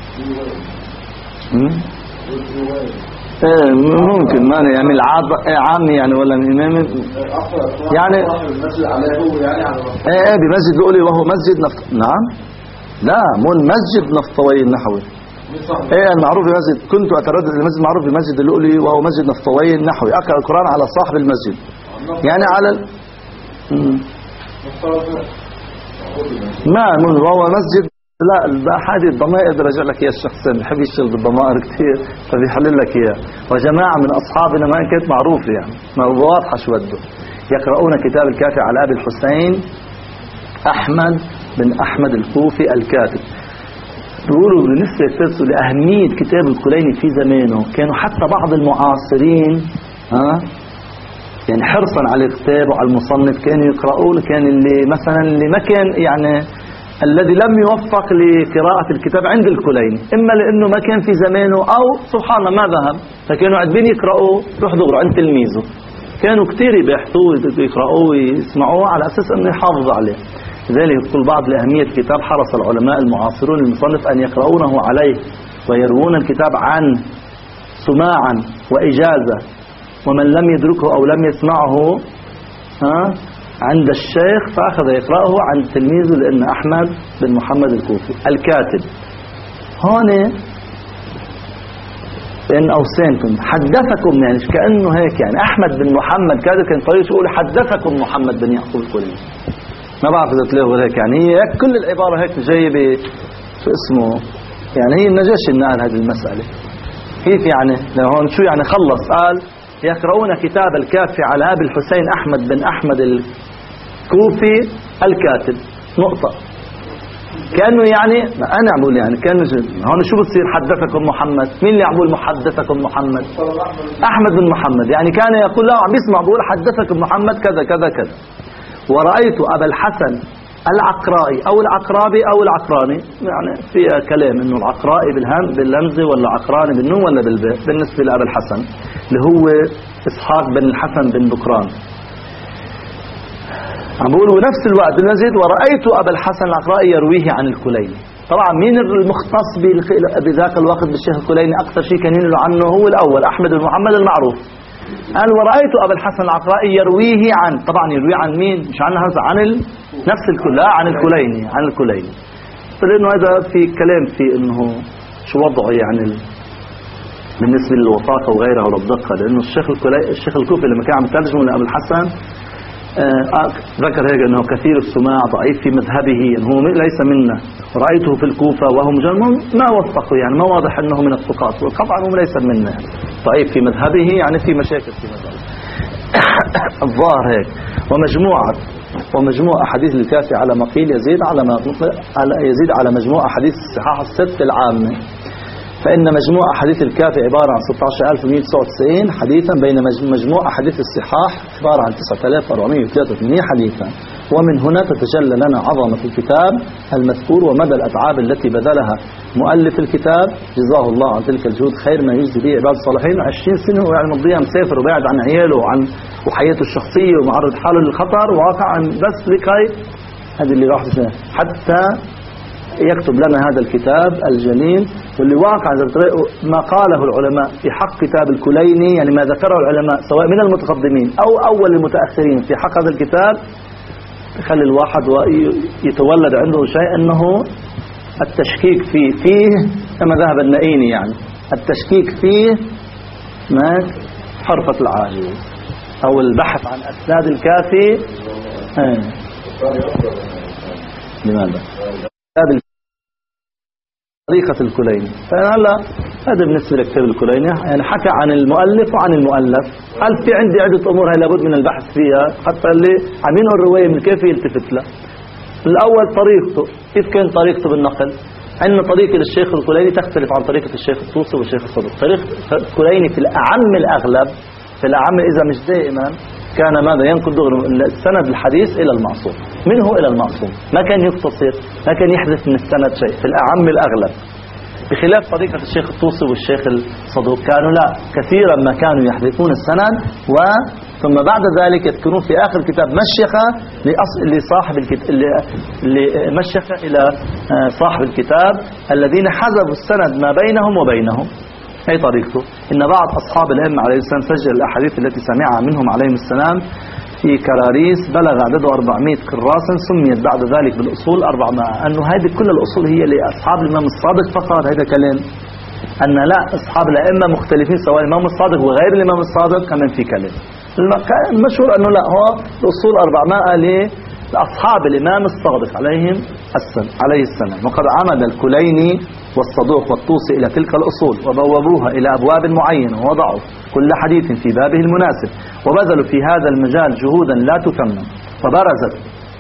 ايه ممكن ما يعني العاد عامي يعني ولا الامام يعني ايه ايه بمسجد لؤلؤي وهو مسجد نفط. نعم لا مو المسجد نفطوي النحوي، ايه المعروف بمسجد كنت اتردد المسجد المعروف بمسجد اللؤلؤي وهو مسجد نفطوي النحوي اقرا القرآن على صاحب المسجد يعني على ما وهو مسجد لا هذه الضمائر برجع لك اياها الشخصين بحب يشتغل بالضمائر كثير فبيحلل لك اياها. وجماعة من أصحابنا ما كانت معروفة يعني ما واضحة شو بده يقرؤون كتاب الكافي على أبي الحسين أحمد بن أحمد الكوفي الكاتب. بيقولوا بالنسبة لترسل لأهمية كتاب الكليني في زمانه كانوا حتى بعض المعاصرين ها يعني حرصا على الكتاب وعلى المصنف كانوا يقرؤون. كان اللي مثلا اللي ما كان يعني الذي لم يوفق لقراءة الكتاب عند الكليني إما لأنه ما كان في زمانه أو سبحان ما ذهب فكانوا عدبين يقرؤوا روح دغروا عند تلميذه. كانوا كتير يبحثوه يقرؤوه ويسمعوه على أساس أنه يحافظ عليه. لذلك يقول بعض لأهمية الكتاب حرص العلماء المعاصرون المصنف أن يقرؤونه عليه ويروون الكتاب عنه سماعا وإجازة. ومن لم يدركه أو لم يسمعه ها عند الشيخ فأخذ يقرأه عن تلميذه لأن أحمد بن محمد الكوفي الكاتب. هون إن أوسانكم حدثكم يعني كأنه هيك يعني أحمد بن محمد كاتب كان طريق يقول حدثكم محمد بن يعقوب الكليني. ما بعرف إذا تلاقوا هيك يعني هي كل العبارة هيك جاية ب شو اسمه يعني هي النجاشي نقل هذه المسألة كيف يعني هون شو يعني خلص قال يقرؤون كتاب الكافي على أبي الحسين أحمد بن أحمد الكوفي الكاتب نقطة. كأنه يعني أنا أقول يعني كأنه هون شو بتصير حدثكم محمد مين اللي يقول محدثكم محمد أحمد بن محمد يعني كان يقول له عم بيسمع بقول حدثكم محمد كذا كذا كذا. ورأيت أبا الحسن العقرائي أو العقرابي أو العقراني يعني فيها كلام إنه العقرائي بالهم باللمزة ولا عقراني بالنون ولا بالباء بالنسبة لأبا الحسن اللي هو إسحاق بن الحسن بن بكران. عم بقولوا نفس الوقت بالمزيد ورأيت أبا الحسن العقرائي يرويه عن الكليني. طبعا مين المختص بذاك الوقت بالشيخ الكليني أكثر شيء كان ينقل عنه هو الأول أحمد بن محمد المعروف. قال ورأيت أبا الحسن العقرائي يرويه عن طبعا يرويه عن مين مش عن هذا عن ال... نفس الكل عن الكليني عن الكليني. فلأنه هذا في كلام في إنه شو وضعه يعني ال... بالنسبة للوثاقة وغيرها والدقة لأنه الشيخ الكلي... الشيخ الكوفي لما كان عم يترجم لأبو الحسن آه ذكر هيك أنه كثير السماع ضعيف في مذهبه يعني هو ليس منا. رأيته في الكوفة وهو مجرد ما وثقه يعني ما واضح أنه من الثقات وطبعا هو ليس منا يعني. ضعيف في مذهبه يعني في مشاكل في مذهبه الظاهر هيك. ومجموعة ومجموع أحاديث الكافي على ما قيل يزيد على ما على يزيد على مجموع أحاديث الصحاح الست العامة. فإن مجموع أحاديث الكافي عبارة عن ستة عشر ألف ومئة وتسعة وتسعين حديثا بين مجموع أحاديث الصحاح عبارة عن تسعة آلاف وأربعمئة وثلاثة وثمانين حديثا. ومن هنا تتجلى لنا عظمة الكتاب المذكور ومدى الأتعاب التي بذلها مؤلف الكتاب جزاه الله عن تلك الجهود خير ما يجزي به عباد الصالحين. عشرين سنة ويعني مضيها مسافر وبعد عن عياله وعن وحياته الشخصية ومعرض حاله للخطر واقعا بس لكي هذه اللي راح حتى يكتب لنا هذا الكتاب الجليل واللي واقع ما قاله العلماء في حق كتاب الكليني يعني ما ذكره العلماء سواء من المتقدمين أو أول المتأخرين في حق هذا الكتاب يخلي الواحد يتولد عنده شيء أنه التشكيك فيه فيه كما ذهب النائيني يعني التشكيك فيه ما حرفة العاجز أو البحث عن أسناد الكافي. لماذا؟ طريقة الكليني. فهلا هذا بالنسبة لكتاب الكليني يعني حكى عن المؤلف وعن المؤلف. قال في عندي عدة أمور هي لابد من البحث فيها حتى اللي عم ينقل الرواية من كيف يلتفت له. الأول طريقته كيف كان طريقته بالنقل. عندنا طريقة للشيخ الكليني تختلف عن طريقة الشيخ الطوسي والشيخ الصدوق. طريقة الكليني في الأعم الأغلب في الأعم إذا مش دائما كان ماذا ينقل دغري السند الحديث إلى المعصوم منه إلى المعصوم ما كان يقتصر ما كان يحذف من السند شيء في الأعم الأغلب. بخلاف طريقة الشيخ الطوسي والشيخ الصدوق كانوا لا كثيرا ما كانوا يحذفون السند و ثم بعد ذلك يذكرون في آخر الكتاب مشيخة لصاحب الكتاب مشيخة إلى صاحب الكتاب الذين حذفوا السند ما بينهم وبينهم. هي طريقته. إن بعض أصحاب الأئمة عليه السلام سجل الأحاديث التي سمعها منهم عليهم السلام في كراريس بلغ عدده أربعمئة كراسا سميت بعد ذلك بالأصول أربعمائة. أنه هذه كل الأصول هي لأصحاب الإمام الصادق فقط. هذا كلام أن لا أصحاب الأئمة مختلفين سواء الإمام الصادق وغير الإمام الصادق كمان في كلام. المشهور أنه لا هو الأصول أربعمائة لأصحاب الإمام الصادق عليهم السلام عليه السلام. وقد عمد الكليني والصدوق والطوسي إلى تلك الأصول وبوبوها إلى أبواب معينة ووضعوا كل حديث في بابه المناسب وبذلوا في هذا المجال جهودا لا تثمن وبرزت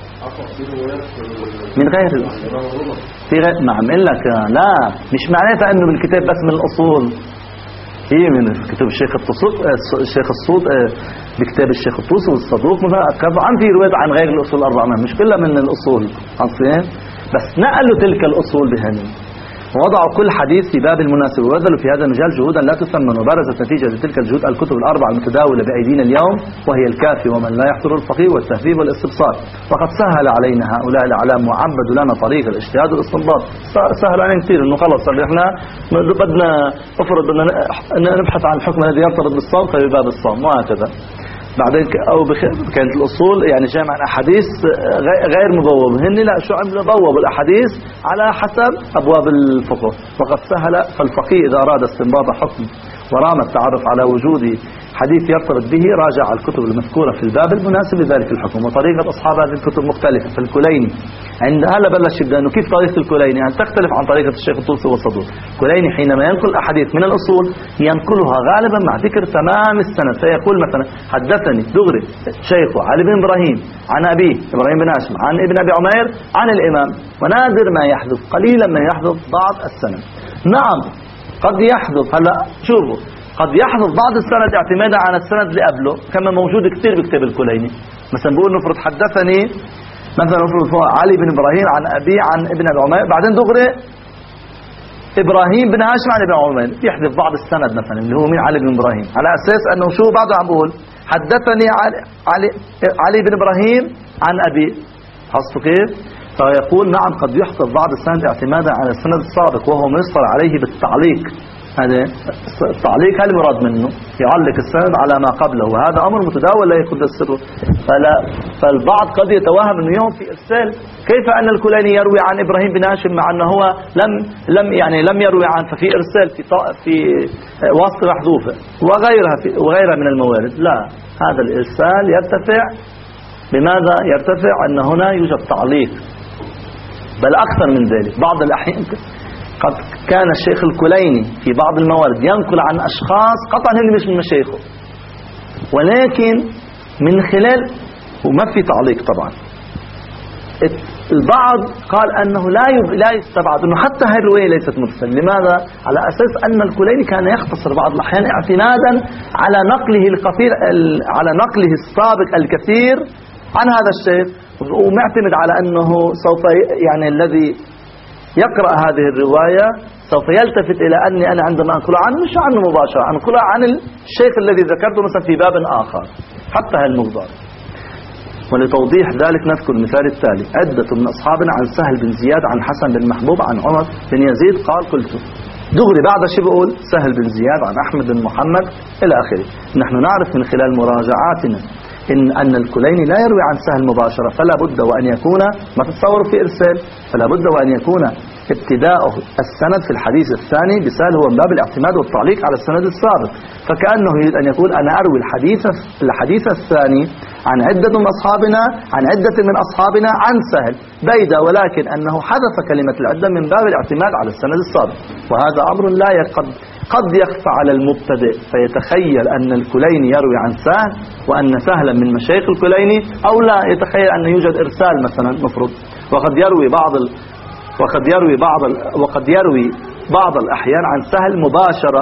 من غير الأصول في غير ما عم لك لا مش معناتها أنه بالكتاب بس من الأصول هي من كتاب الشيخ الطوسي الشيخ الصوت بكتاب الشيخ الطوسي والصدوق عن في رواية عن غير الأصول الأربعة مش كلها من الأصول حصلين بس نقلوا تلك الأصول بهن ووضعوا كل حديث في باب المناسب وبذلوا في هذا المجال جهودا لا تثمن وبرزت نتيجة لتلك الجهود الكتب الأربعة المتداولة بأيدينا اليوم وهي الكافي ومن لا يحضر الفقيه والتهذيب والاستبصار. وقد سهل علينا هؤلاء الأعلام وعبدوا لنا طريق الاجتهاد والاستنباط. سهل علينا كثير إنه خلص احنا بدنا افرض بدنا نبحث عن الحكم الذي يرتبط بالصوم في باب الصوم وهكذا. بعدين أو كانت الأصول يعني جامع الأحاديث غير مبوب هن لا شو عملوا بوبوا الأحاديث على حسب أبواب الفقه. وقد سهل فالفقيه إذا أراد استنباط حكم ورام التعرف على وجود حديث يرتبط به راجع الكتب المذكورة في الباب المناسب لذلك الحكم. وطريقة أصحاب هذه الكتب مختلفة. فالكليني عند هلا بلش يبدأ إنه كيف طريقة الكليني يعني تختلف عن طريقة الشيخ الطوسي والصدوق. الكليني حينما ينقل أحاديث من الأصول ينقلها غالبا مع ذكر تمام السند فيقول مثلا حدثني دغري شيخه علي بن إبراهيم عن أبيه إبراهيم بن هاشم عن ابن أبي عمير عن الإمام. ونادر ما يحدث قليلا ما يحدث بعض السند. نعم قد يحدث هلا شوفوا قد يحدث بعض السند اعتمادا على السند اللي قبله كما موجود كثير بكتاب الكليني. مثلا بقول نفرض حدثني مثلا نفرض علي بن إبراهيم عن أبي عن ابن أبي عمير بعدين دغري إبراهيم بن هاشم عن ابن عمير يحذف بعض السند مثلا اللي هو مين علي بن إبراهيم على أساس أنه شو بعده عم بقول حدثني علي, علي, علي بن إبراهيم عن أبي حصلوا كيف. فيقول نعم قد يحذف بعض السند اعتمادا على السند السابق وهو ميسر عليه بالتعليق. هذا التعليق هل المراد منه يعلق السند على ما قبله وهذا أمر متداول لا يقدر السر. فلا فالبعض قد يتوهم أنه يوم في إرسال كيف أن الكليني يروي عن إبراهيم بن هاشم مع أنه هو لم لم يعني لم يروي عن ففي إرسال في في واسطة محذوفة وغيرها في وغيرها من الموارد. لا هذا الإرسال يرتفع بماذا يرتفع أن هنا يوجد تعليق بل أكثر من ذلك. بعض الأحيان قد كان الشيخ الكليني في بعض الموارد ينقل عن أشخاص قطعا هم مش من مشايخه ولكن من خلال وما في تعليق طبعا. البعض قال أنه لا لا يستبعد أنه حتى هذه الرواية ليست مرسل. لماذا؟ على أساس أن الكليني كان يختصر بعض الأحيان اعتمادا على نقله الكثير على نقله السابق الكثير عن هذا الشيخ ومعتمد على أنه سوف يعني الذي يقرأ هذه الرواية سوف يلتفت إلى أني أنا عندما أنقلها عنه مش عنه مباشرة أنقلها عن الشيخ الذي ذكرته مثلا في باب آخر حتى هالمقدار. ولتوضيح ذلك نذكر المثال التالي. عدة من أصحابنا عن سهل بن زياد عن حسن بن محبوب عن عمر بن يزيد قال قلت دغري بعد شيء بقول سهل بن زياد عن أحمد بن محمد إلى آخره. نحن نعرف من خلال مراجعاتنا إن أن الكليني لا يروي عن سهل مباشرة فلا بد وأن يكون ما تتصور في إرسال فلا بد وأن يكون ابتداءه السند في الحديث الثاني بسهل هو من باب الاعتماد والتعليق على السند السابق. فكأنه يريد أن يقول أنا أروي الحديث الحديث الثاني عن عدة من أصحابنا عن عدة من أصحابنا عن سهل بيدا ولكن أنه حذف كلمة العدة من باب الاعتماد على السند السابق. وهذا أمر لا يقد قد يخفى على المبتدئ فيتخيل أن الكليني يروي عن سهل وأن سهلا من مشايخ الكليني أو لا يتخيل أن يوجد إرسال مثلا مفروض. وقد يروي بعض ال... وقد يروي بعض ال... وقد يروي بعض الأحيان عن سهل مباشرة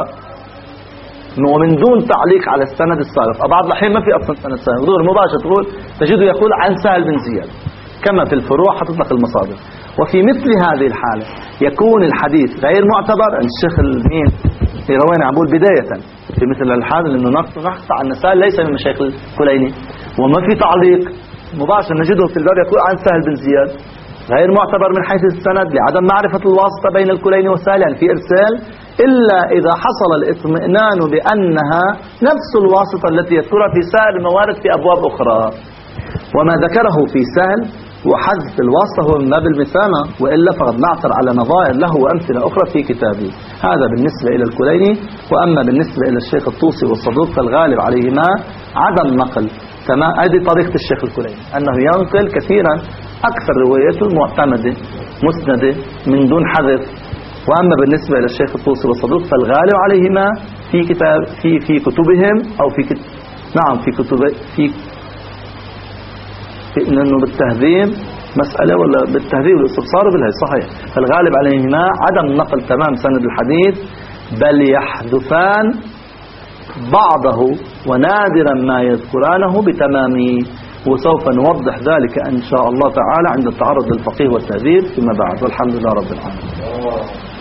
ومن دون تعليق على السند السابق. بعض الأحيان ما في أصلا سند سهل غير مباشرة تقول تجده يقول عن سهل بن زياد كما في الفروع حتطلق المصادر. وفي مثل هذه الحالة يكون الحديث غير معتبر. الشيخ المين يروينا عم بقول بداية في مثل الحالة لأنه نقطع عن سهل ليس من مشايخ الكليني وما في تعليق مباشر نجده في الباب يقول عن سهل بن زياد غير معتبر من حيث السند لعدم معرفة الواسطة بين الكليني وسهل يعني في إرسال إلا إذا حصل الاطمئنان بأنها نفس الواسطة التي يذكرها في سائر الموارد في أبواب أخرى. وما ذكره في سهل وحذف الواسطة هو من باب المثانة وإلا فقد نعثر على نظائر له وأمثلة أخرى في كتابه. هذا بالنسبة إلى الكليني. وأما بالنسبة إلى الشيخ الطوسي والصدوق فالغالب عليهما عدم نقل تمام. هذه طريقة الشيخ الكليني، أنه ينقل كثيرا أكثر روايته معتمدة مسندة من دون حذف. وأما بالنسبة للشيخ الطوسي والصدوق فالغالب عليهما في كتاب في في كتبهم أو في كت... نعم في كتب في, في إنه بالتهذيب مسألة ولا بالتهذيب والاستبصار بالهي صحيح. فالغالب عليهما عدم نقل تمام سند الحديث، بل يحذفان بعضه ونادرا ما يذكرانه بتمامه، وسوف نوضح ذلك إن شاء الله تعالى عند التعرض للفقيه والتهذيب فيما بعد. والحمد لله رب العالمين.